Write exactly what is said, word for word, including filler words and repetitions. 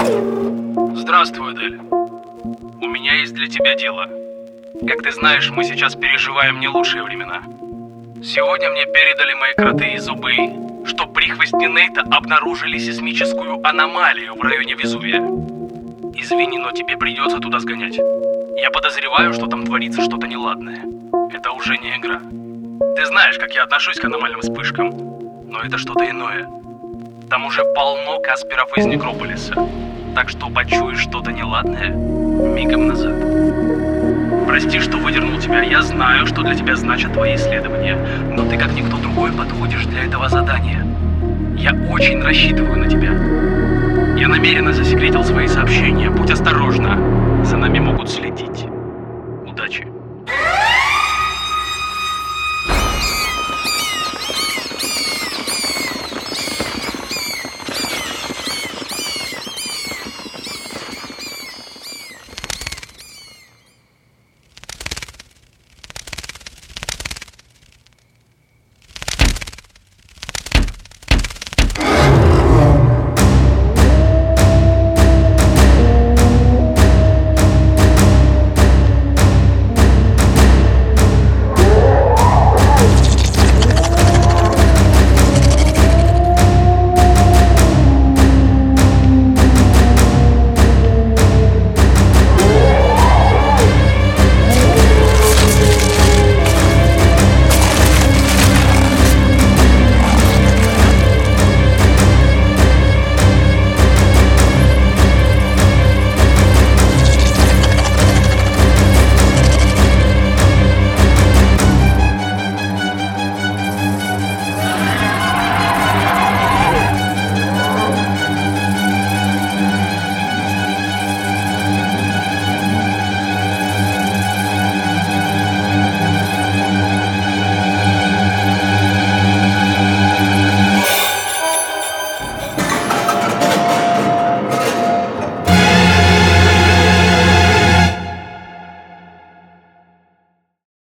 Здравствуй, Адель. У меня есть для тебя дело. Как ты знаешь, мы сейчас переживаем не лучшие времена. Сегодня мне передали мои кроты из УБИ, что прихвостни Нейта обнаружили сейсмическую аномалию в районе Везувия. Извини, но тебе придется туда сгонять. Я подозреваю, что там творится что-то неладное. Это уже не игра. Ты знаешь, как я отношусь к аномальным вспышкам. Но это что-то иное. Там уже полно касперов из Некрополиса. Так что почуешь что-то неладное, мигом назад. Прости, что выдернул тебя. Я знаю, что для тебя значат твои исследования. Но ты как никто другой подходишь для этого задания. Я очень рассчитываю на тебя. Я намеренно засекретил свои сообщения. Будь осторожна. За нами могут следить. Удачи.